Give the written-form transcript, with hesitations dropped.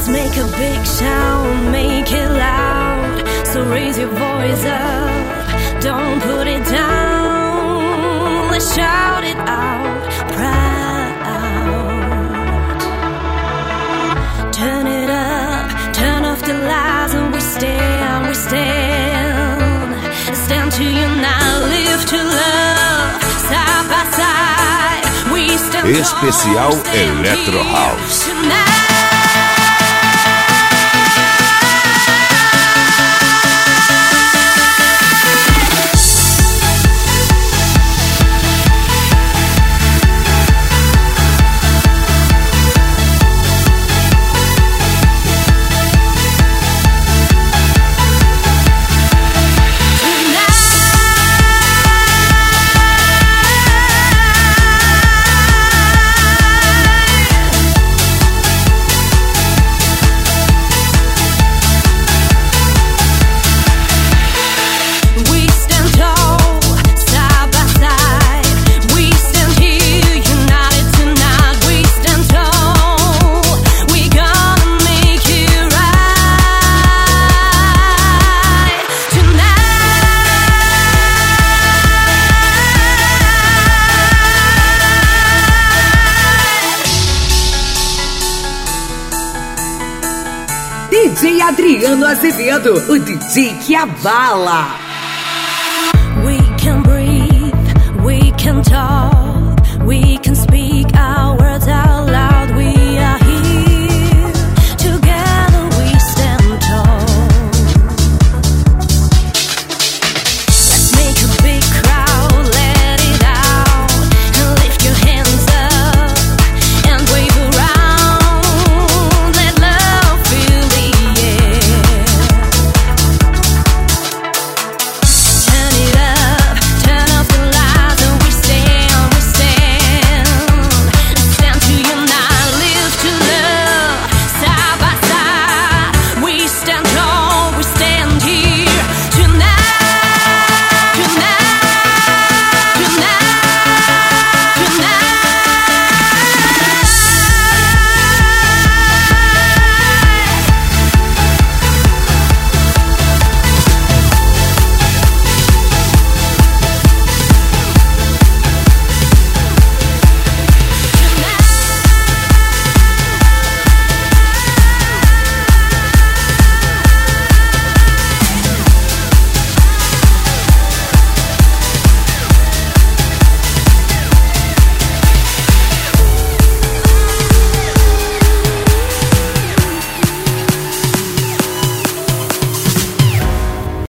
Let's make a big sound, make it loud. So raise your voice up, don't put it down. Let's shout it out, proud. Turn it up, turn off the lies, and we stand, we stand. Stand to unite, live to love, side by side. We stand Especial Electro House. DJ Adriano Azevedo, o DJ que abala. We can breathe, we can talk, we can speak.